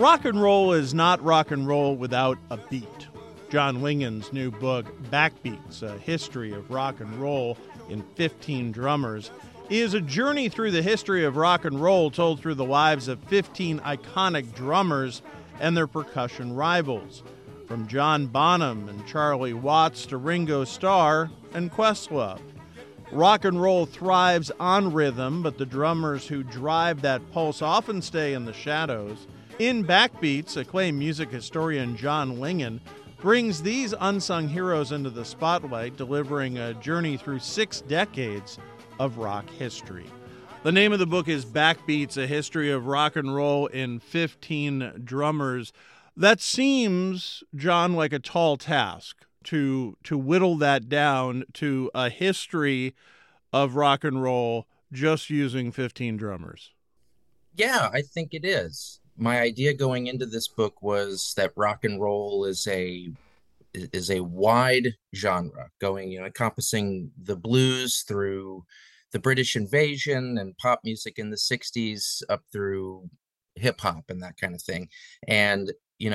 Rock and roll is not rock and roll without a beat. John Lingen's new book, Backbeats, A History of Rock and Roll in 15 Drummers, is a journey through the history of rock and roll told through the lives of 15 iconic drummers and their percussion rivals, from John Bonham and Charlie Watts to Ringo Starr and Questlove. Rock and roll thrives on rhythm, but the drummers who drive that pulse often stay in the shadows. In Backbeats, acclaimed music historian John Lingen brings these unsung heroes into the spotlight, delivering a journey through 6 decades of rock history. The name of the book is Backbeats, A History of Rock and Roll in 15 Drummers. That seems, John, like a tall task to whittle that down to a history of rock and roll just using 15 drummers. Yeah, I think it is. My idea going into this book was that rock and roll is a wide genre, going, encompassing the blues through the British invasion and pop music in the 60s up through hip hop and that kind of thing. And,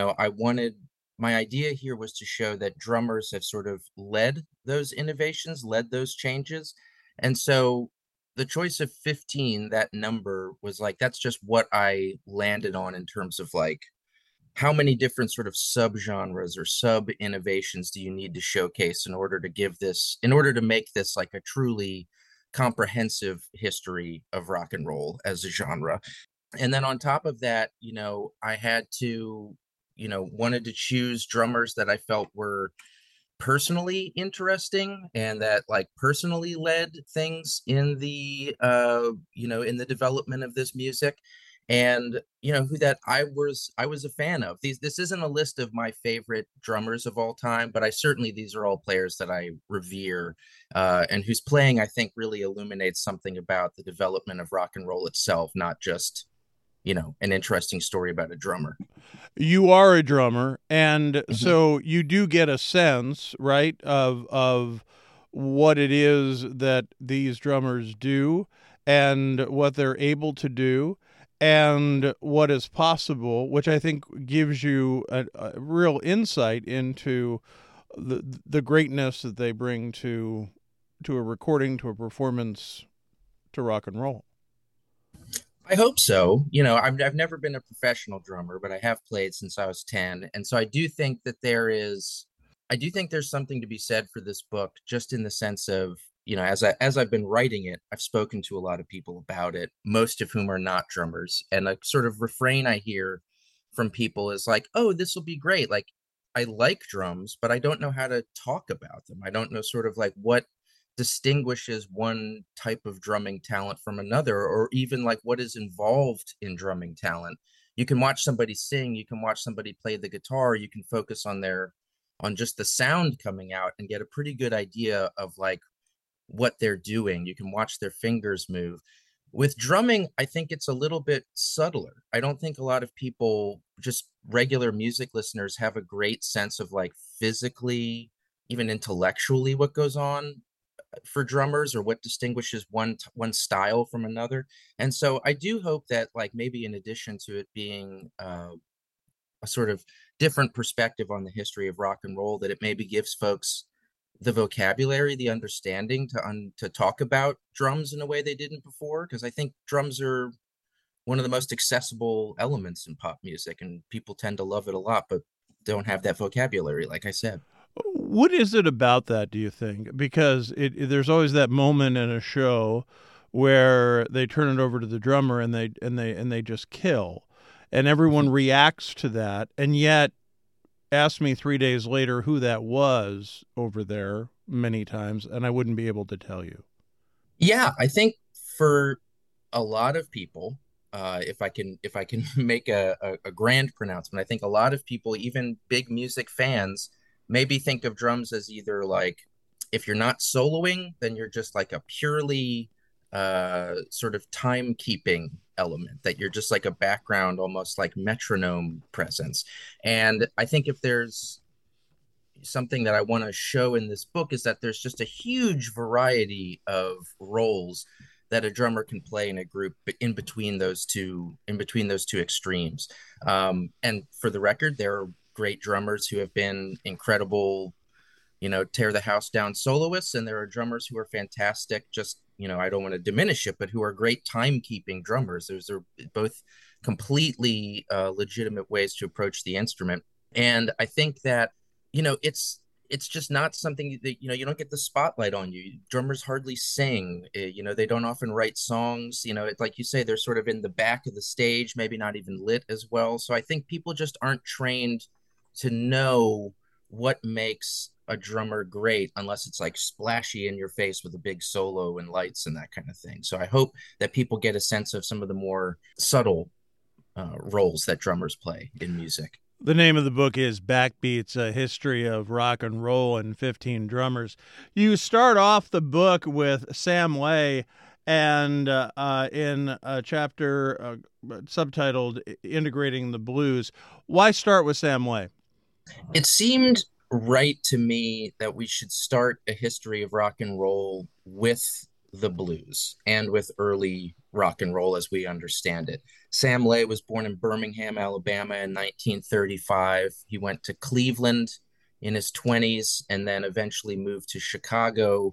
my idea here was to show that drummers have sort of led those innovations, led those changes. And so the choice of 15, that number was like, that's just what I landed on in terms of like, how many different sort of subgenres or sub innovations do you need to showcase in order to make this like a truly comprehensive history of rock and roll as a genre. And then on top of that, I had to, wanted to choose drummers that I felt were personally interesting and that like personally led things in the in the development of this music, and who that I was a fan of. This isn't a list of my favorite drummers of all time, but these are all players that I revere, and whose playing I think really illuminates something about the development of rock and roll itself, not just an interesting story about a drummer. You are a drummer, and Mhm. so you do get a sense, right, of what it is that these drummers do and what they're able to do and what is possible, which I think gives you a real insight into the greatness that they bring to a recording, to a performance, to rock and roll. I hope so. I've never been a professional drummer, but I have played since I was 10. And so I do think there's something to be said for this book, just in the sense of, as I've been writing it, I've spoken to a lot of people about it, most of whom are not drummers. And a sort of refrain I hear from people is like, oh, this will be great. Like, I like drums, but I don't know how to talk about them. I don't know sort of like what distinguishes one type of drumming talent from another, or even like what is involved in drumming talent. You can watch somebody sing, you can watch somebody play the guitar, you can focus on just the sound coming out and get a pretty good idea of like what they're doing. You can watch their fingers move. With drumming, I think it's a little bit subtler. I don't think a lot of people, just regular music listeners, have a great sense of like physically, even intellectually, what goes on for drummers, or what distinguishes one style from another. And so I do hope that like maybe in addition to it being a sort of different perspective on the history of rock and roll, that it maybe gives folks the vocabulary, the understanding to talk about drums in a way they didn't before, because I think drums are one of the most accessible elements in pop music, and people tend to love it a lot, but don't have that vocabulary, like I said. What is it about that, do you think? Because there's always that moment in a show where they turn it over to the drummer and they just kill, and everyone reacts to that, and yet ask me 3 days later who that was over there many times, and I wouldn't be able to tell you. Yeah, I think for a lot of people, if I can make a grand pronouncement, I think a lot of people, even big music fans, maybe think of drums as either like, if you're not soloing, then you're just like a purely sort of timekeeping element, that you're just like a background, almost like metronome presence. And I think if there's something that I want to show in this book, is that there's just a huge variety of roles that a drummer can play in a group in between those two extremes. And for the record, there are great drummers who have been incredible, tear the house down soloists, and there are drummers who are fantastic. Just, I don't want to diminish it, but who are great timekeeping drummers. Those are both completely legitimate ways to approach the instrument. And I think that, it's just not something that, you don't get the spotlight on you. Drummers hardly sing. They don't often write songs. Like you say, they're sort of in the back of the stage, maybe not even lit as well. So I think people just aren't trained to know what makes a drummer great unless it's like splashy in your face with a big solo and lights and that kind of thing. So I hope that people get a sense of some of the more subtle roles that drummers play in music. The name of the book is Backbeats, A History of Rock and Roll and 15 Drummers. You start off the book with Sam Lay, and in a chapter subtitled Integrating the Blues. Why start with Sam Lay? It seemed right to me that we should start a history of rock and roll with the blues and with early rock and roll as we understand it. Sam Lay was born in Birmingham, Alabama in 1935. He went to Cleveland in his 20s and then eventually moved to Chicago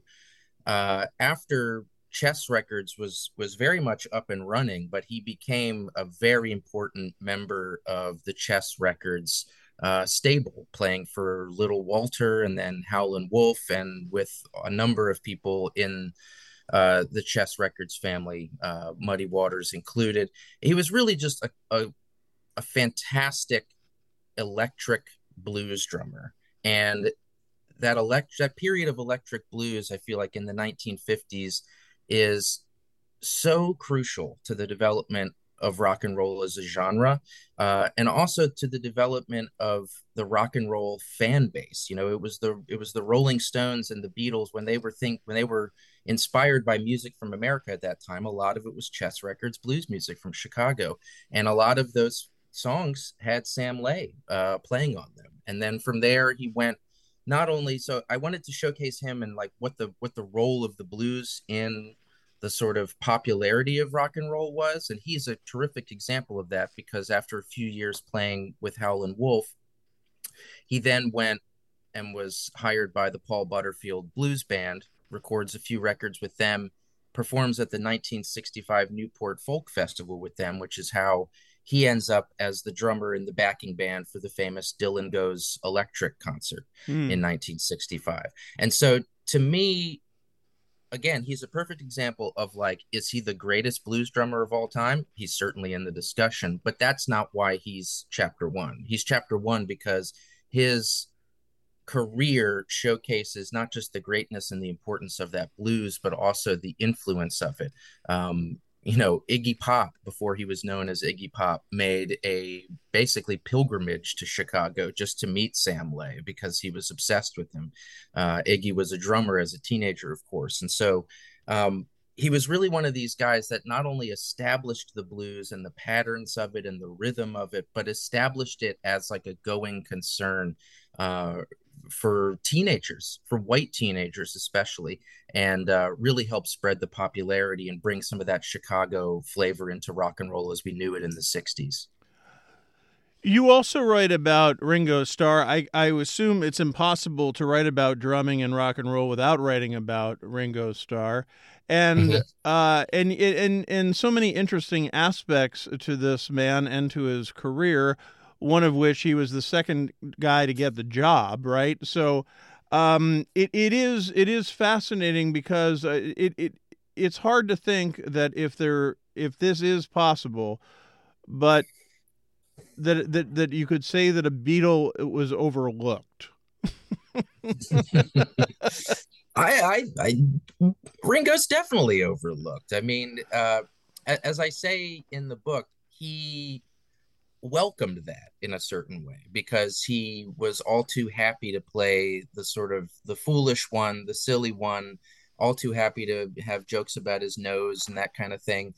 after Chess Records was very much up and running, but he became a very important member of the Chess Records stable, playing for Little Walter and then Howlin' Wolf, and with a number of people in the Chess Records family, Muddy Waters included. He was really just a fantastic electric blues drummer. And that period of electric blues, I feel like in the 1950s, is so crucial to the development of rock and roll as a genre, and also to the development of the rock and roll fan base. It was the Rolling Stones and the Beatles when they were inspired by music from America at that time. A lot of it was Chess Records blues music from Chicago, and a lot of those songs had Sam Lay playing on them. And then from there, he went not only so I wanted to showcase him and like what the role of the blues in the sort of popularity of rock and roll was. And he's a terrific example of that, because after a few years playing with Howlin' Wolf, he then went and was hired by the Paul Butterfield Blues Band, records a few records with them, performs at the 1965 Newport Folk Festival with them, which is how he ends up as the drummer in the backing band for the famous Dylan Goes Electric concert in 1965. And so to me, again, he's a perfect example of like, is he the greatest blues drummer of all time? He's certainly in the discussion, but that's not why he's chapter one. He's chapter one because his career showcases not just the greatness and the importance of that blues, but also the influence of it. Iggy Pop, before he was known as Iggy Pop, made a basically pilgrimage to Chicago just to meet Sam Lay because he was obsessed with him. Iggy was a drummer as a teenager, of course. And so he was really one of these guys that not only established the blues and the patterns of it and the rhythm of it, but established it as like a going concern for teenagers, for white teenagers especially, and really helped spread the popularity and bring some of that Chicago flavor into rock and roll as we knew it in the 60s. You also write about Ringo Starr. I assume it's impossible to write about drumming and rock and roll without writing about Ringo Starr, and and so many interesting aspects to this man and to his career. One of which he was the second guy to get the job, right? So it is fascinating because it's hard to think that if this is possible, but that you could say that a Beatle was overlooked. I Ringo's definitely overlooked. I mean, as I say in the book, he welcomed that in a certain way because he was all too happy to play the sort of the foolish one, the silly one, all too happy to have jokes about his nose and that kind of thing.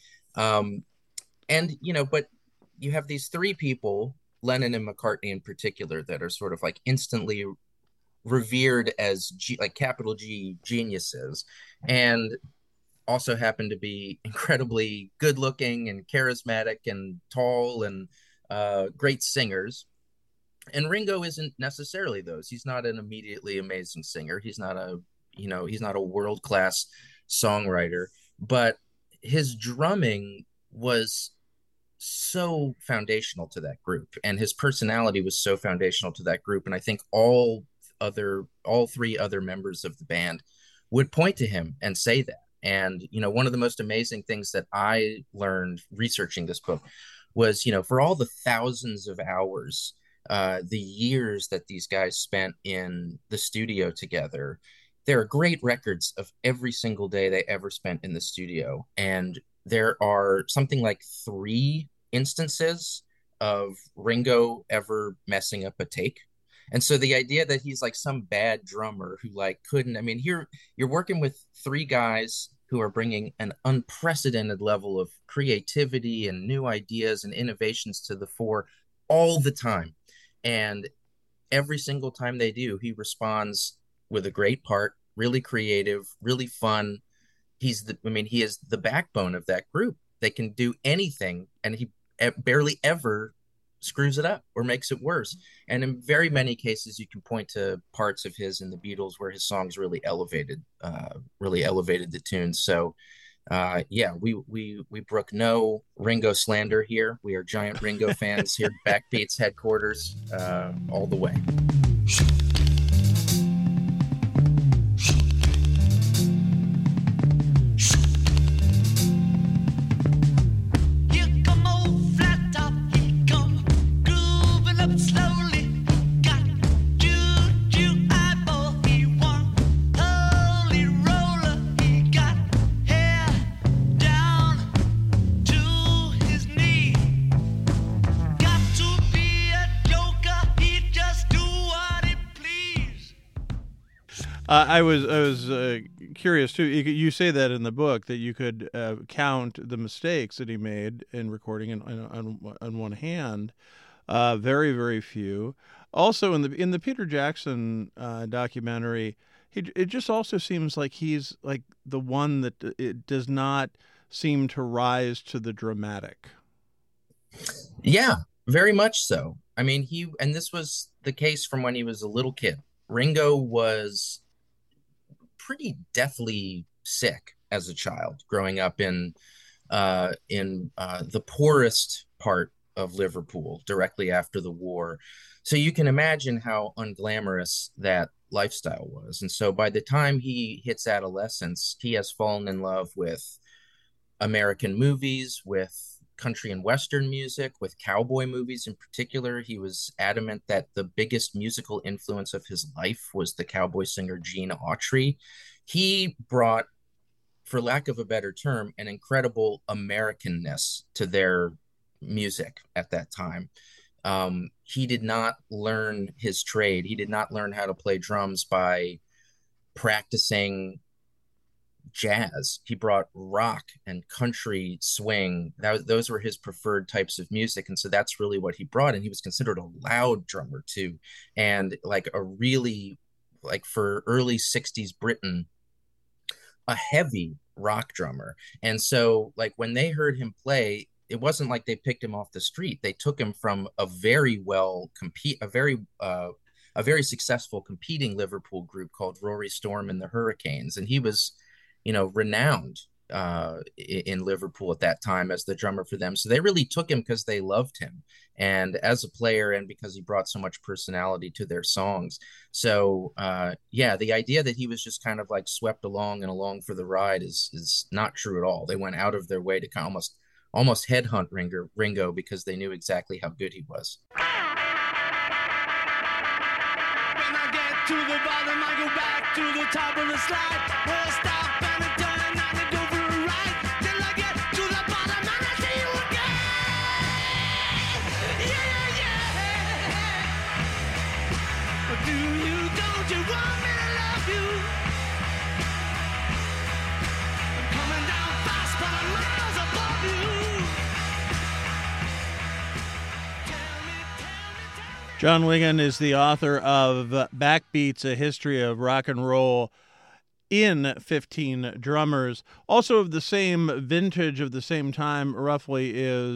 But you have these three people, Lennon and McCartney in particular, that are sort of like instantly revered as like capital G geniuses. And also happened to be incredibly good looking and charismatic and tall and great singers. And Ringo isn't necessarily those. He's not an immediately amazing singer. He's not a world class songwriter, but his drumming was so foundational to that group, and his personality was so foundational to that group. And I think all three other members of the band would point to him and say that. And one of the most amazing things that I learned researching this book was, for all the thousands of hours, the years that these guys spent in the studio together, there are great records of every single day they ever spent in the studio. And there are something like 3 instances of Ringo ever messing up a take. And so the idea that he's like some bad drummer who like couldn't, I mean, here you're working with 3 guys who are bringing an unprecedented level of creativity and new ideas and innovations to the fore all the time. And every single time they do, he responds with a great part, really creative, really fun. He is the backbone of that group. They can do anything, and he barely ever screws it up or makes it worse. And in very many cases, you can point to parts of his in the Beatles where his songs really elevated the tunes. So, yeah, we brook no Ringo slander here. We are giant Ringo fans here at Backbeats headquarters, all the way. I was curious too. You say that in the book that you could count the mistakes that he made in recording on one hand. Very, very few. Also, in the Peter Jackson documentary, it just also seems like he's like the one that it does not seem to rise to the dramatic. Yeah, very much so. I mean, and this was the case from when he was a little kid. Ringo was pretty deathly sick as a child, growing up in the poorest part of Liverpool directly after the war. So you can imagine how unglamorous that lifestyle was. And so by the time he hits adolescence, he has fallen in love with American movies, with country and Western music, with cowboy movies in particular. He was adamant that the biggest musical influence of his life was the cowboy singer Gene Autry. He brought, for lack of a better term, an incredible Americanness to their music at that time. He did not learn his trade. He did not learn how to play drums by practicing jazz. He brought rock and country swing. Those were his preferred types of music. And so that's really what he brought. And he was considered a loud drummer too. And like a really, like for early 60s Britain, a heavy rock drummer. And so like when they heard him play, it wasn't like they picked him off the street. They took him from a very successful competing Liverpool group called Rory Storm and the Hurricanes. And he was, renowned in Liverpool at that time as the drummer for them. So they really took him because they loved him and as a player and because he brought so much personality to their songs. So yeah, the idea that he was just kind of like swept along and along for the ride is not true at all. They went out of their way to kind of almost headhunt Ringo because they knew exactly how good he was. When I get to the bottom, I go back to the top of the slide. We'll stop and a turn and I go for a ride. Till I get to the bottom and I see you again. Yeah, yeah. But don't you want me to love you? I'm coming down fast, but I'm miles above you. John Wigan is the author of Backbeats, A History of Rock and Roll. in 15 Drummers. Also of the same vintage, of the same time, roughly,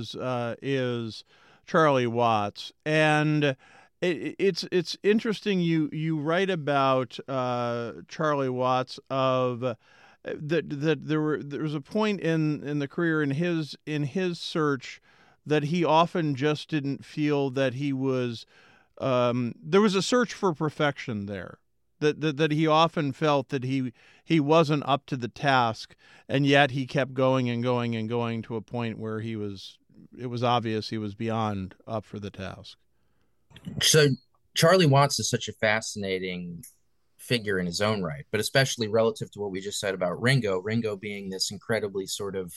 is Charlie Watts. And it's interesting. You write about Charlie Watts of that there was a point in the career in his search that he often just didn't feel that he was there was a search for perfection there, that he often felt that he wasn't up to the task, and yet he kept going and going and going to a point where it was obvious he was beyond up for the task. So Charlie Watts is such a fascinating figure in his own right, but especially relative to what we just said about Ringo being this incredibly sort of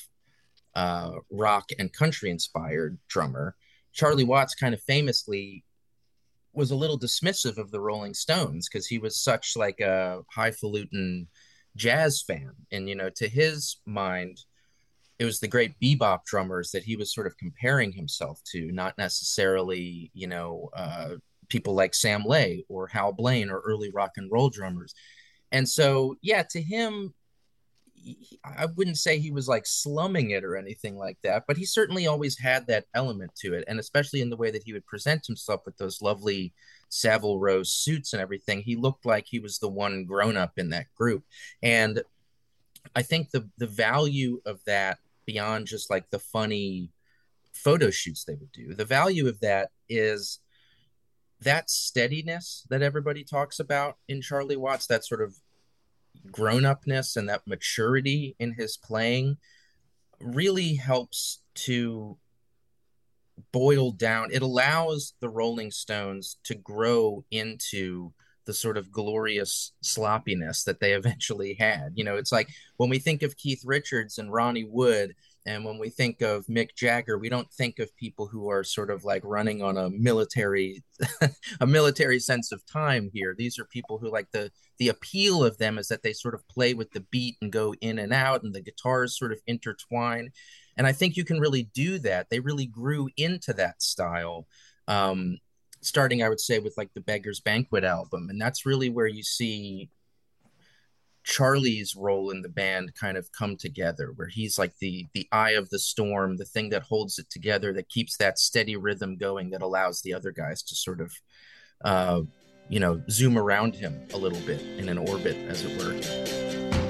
rock and country inspired drummer. Charlie Watts kind of famously was a little dismissive of the Rolling Stones because he was such like a highfalutin jazz fan. And, to his mind, it was the great bebop drummers that he was sort of comparing himself to, not necessarily, people like Sam Lay or Hal Blaine or early rock and roll drummers. And so, yeah, to him, I wouldn't say he was like slumming it or anything like that, but he certainly always had that element to it. And especially in the way that he would present himself with those lovely Savile Row suits and everything, he looked like he was the one grown up in that group. And I think the value of that, beyond just like the funny photo shoots they would do, the value of that is that steadiness that everybody talks about in Charlie Watts, that sort of grown-upness and that maturity in his playing really helps to boil down. It allows the Rolling Stones to grow into the sort of glorious sloppiness that they eventually had. It's like when we think of Keith Richards and Ronnie Wood, and when we think of Mick Jagger, we don't think of people who are sort of like running on a military a military sense of time here. These are people who, like, the appeal of them is that they sort of play with the beat and go in and out, and the guitars sort of intertwine. And I think you can really do that. They really grew into that style, starting, I would say, with like the Beggar's Banquet album. And that's really where you see Charlie's role in the band kind of come together, where he's like the eye of the storm, the thing that holds it together, that keeps that steady rhythm going, that allows the other guys to sort of zoom around him a little bit in an orbit, as it were.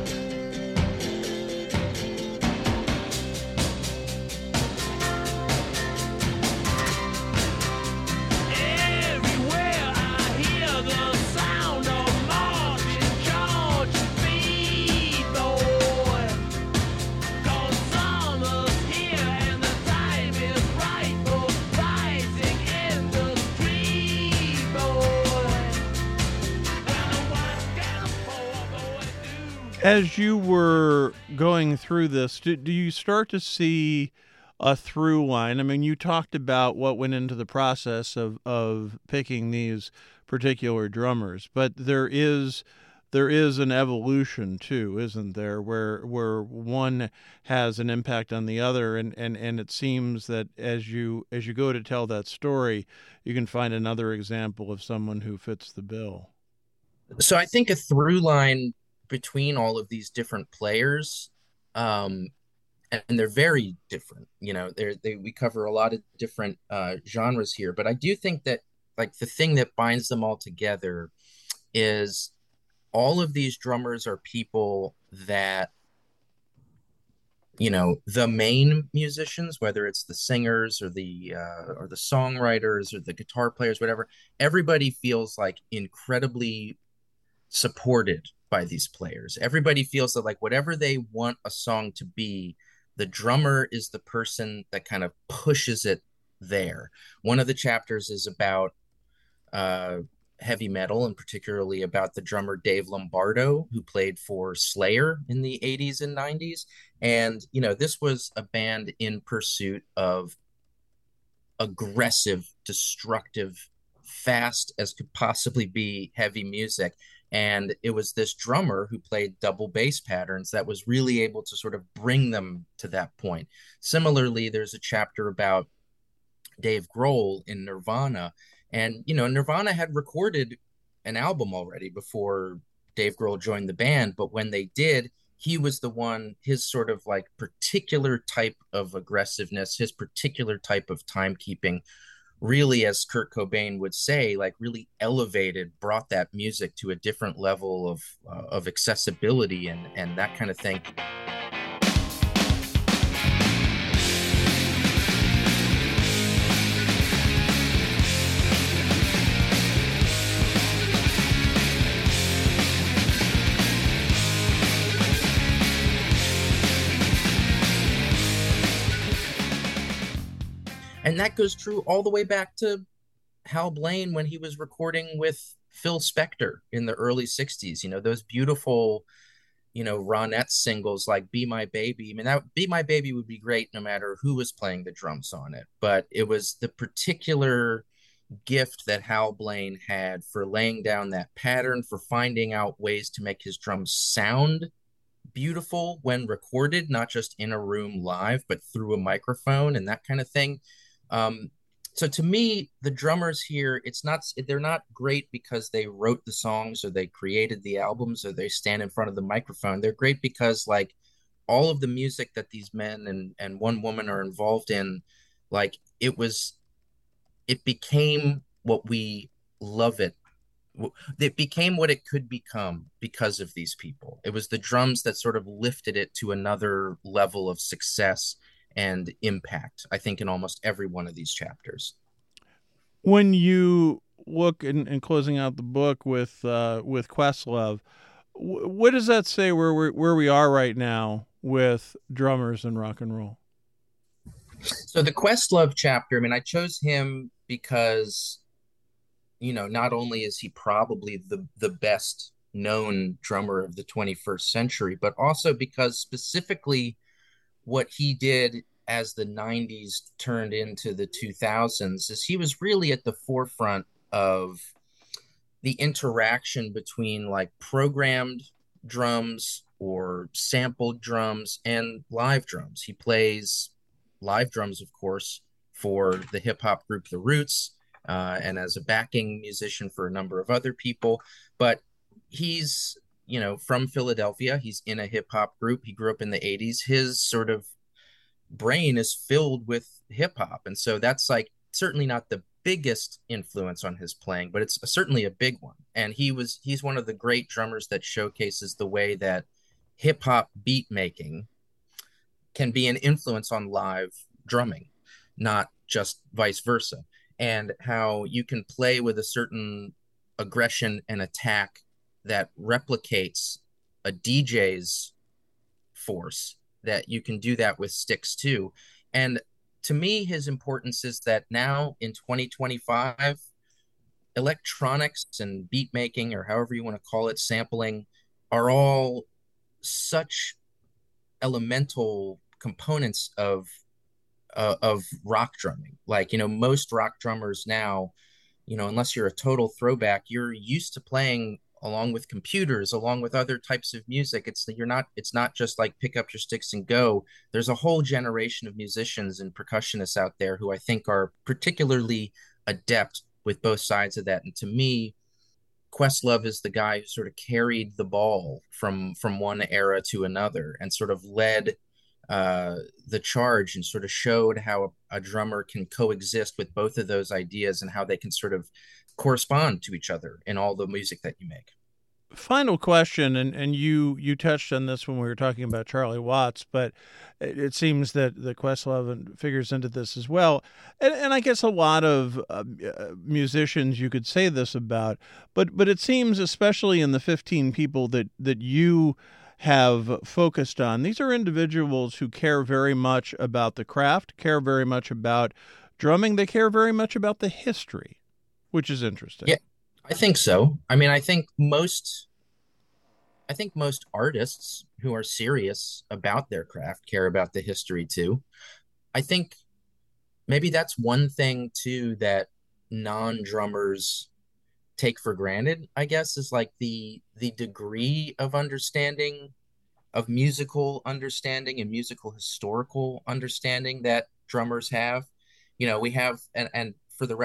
As you were going through this, do you start to see a through line? I mean, you talked about what went into the process of picking these particular drummers, but there is an evolution too, isn't there, where one has an impact on the other, and it seems that as you go to tell that story, you can find another example of someone who fits the bill. So I think a through line between all of these different players, and they're very different, we cover a lot of different genres here, but I do think that, like, the thing that binds them all together is all of these drummers are people that, the main musicians, whether it's the singers or the songwriters or the guitar players, whatever, everybody feels like incredibly supported by these players. Everybody feels that, like, whatever they want a song to be, the drummer is the person that kind of pushes it there. One of the chapters is about heavy metal, and particularly about the drummer Dave Lombardo, who played for Slayer in the 80s and 90s. And, this was a band in pursuit of aggressive, destructive, fast as could possibly be heavy music. And it was this drummer who played double bass patterns that was really able to sort of bring them to that point. Similarly, there's a chapter about Dave Grohl in Nirvana. And, Nirvana had recorded an album already before Dave Grohl joined the band, but when they did, he was the one, his sort of like particular type of aggressiveness, his particular type of timekeeping really, as Kurt Cobain would say, like really elevated, brought that music to a different level of accessibility and that kind of thing. And that goes true all the way back to Hal Blaine when he was recording with Phil Spector in the early 60s. You know, those beautiful, Ronette singles like Be My Baby. I mean, that Be My Baby would be great no matter who was playing the drums on it. But it was the particular gift that Hal Blaine had for laying down that pattern, for finding out ways to make his drums sound beautiful when recorded, not just in a room live, but through a microphone and that kind of thing. So to me, the drummers here, they're not great because they wrote the songs or they created the albums or they stand in front of the microphone. They're great because like all of the music that these men and one woman are involved in, like it became what we love it. It became what it could become because of these people. It was the drums that sort of lifted it to another level of success and impact, I think, in almost every one of these chapters. When you look in closing out the book with Questlove, what does that say where we are right now with drummers and rock and roll? So the Questlove chapter, I mean, I chose him because, not only is he probably the best known drummer of the 21st century, but also because specifically what he did as the 90s turned into the 2000s is he was really at the forefront of the interaction between like programmed drums or sampled drums and live drums. He plays live drums, of course, for the hip hop group The Roots, and as a backing musician for a number of other people. But he's, from Philadelphia. He's in a hip hop group. He grew up in the 80s. His sort of brain is filled with hip hop. And so that's like certainly not the biggest influence on his playing, but it's certainly a big one. And he's one of the great drummers that showcases the way that hip hop beat making can be an influence on live drumming, not just vice versa. And how you can play with a certain aggression and attack that replicates a DJ's force, that you can do that with sticks too. And to me, his importance is that now in 2025, electronics and beat making, or however you want to call it, sampling, are all such elemental components of rock drumming. Like, most rock drummers now, unless you're a total throwback, you're used to playing along with computers, along with other types of music. It's not just like pick up your sticks and go. There's a whole generation of musicians and percussionists out there who I think are particularly adept with both sides of that. And to me, Questlove is the guy who sort of carried the ball from one era to another and sort of led the charge and sort of showed how a drummer can coexist with both of those ideas and how they can sort of correspond to each other in all the music that you make. Final question, and you touched on this when we were talking about Charlie Watts, but it seems that the Questlove figures into this as well. And I guess a lot of musicians you could say this about, but it seems, especially in the 15 people that you have focused on, these are individuals who care very much about the craft, care very much about drumming. They care very much about the history, which is interesting. Yeah, I think so. I mean, I think most artists who are serious about their craft care about the history too. I think maybe that's one thing too that non-drummers take for granted, I guess, is like the degree of understanding, of musical understanding and musical historical understanding that drummers have. We have, and for the record,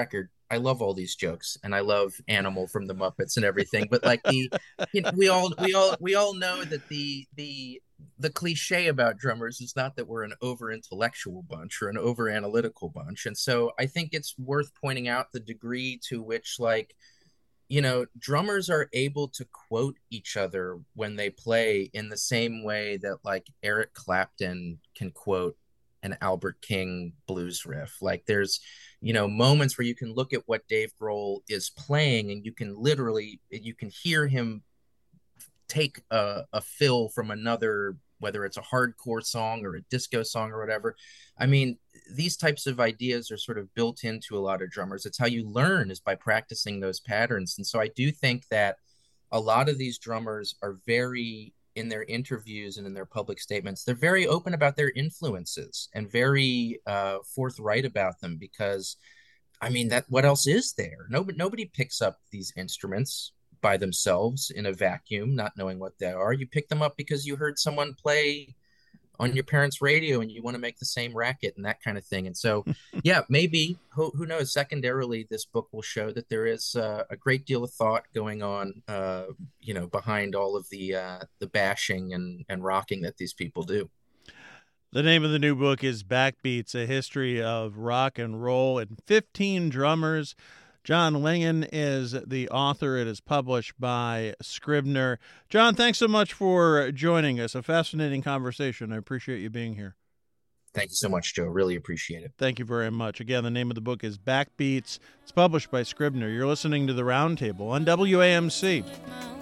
I love all these jokes, and I love Animal from the Muppets and everything. But like we all know that the cliche about drummers is not that we're an over intellectual bunch or an over analytical bunch. And so I think it's worth pointing out the degree to which, like, drummers are able to quote each other when they play in the same way that like Eric Clapton can quote an Albert King blues riff. Like there's, moments where you can look at what Dave Grohl is playing and you can hear him take a fill from another, whether it's a hardcore song or a disco song or whatever. I mean, these types of ideas are sort of built into a lot of drummers. It's how you learn, is by practicing those patterns. And so I do think that a lot of these drummers are very, in their interviews and in their public statements, they're very open about their influences and very forthright about them, because I mean, that what else is there? Nobody picks up these instruments by themselves in a vacuum, not knowing what they are. You pick them up because you heard someone play on your parents' radio and you want to make the same racket and that kind of thing. And so, yeah, maybe, who knows, secondarily, this book will show that there is a great deal of thought going on, behind all of the bashing and rocking that these people do. The name of the new book is Backbeats, A History of Rock and Roll in 15 Drummers. John Lingen is the author. It is published by Scribner. John, thanks so much for joining us. A fascinating conversation. I appreciate you being here. Thank you so much, Joe. Really appreciate it. Thank you very much. Again, the name of the book is Backbeats. It's published by Scribner. You're listening to The Roundtable on WAMC.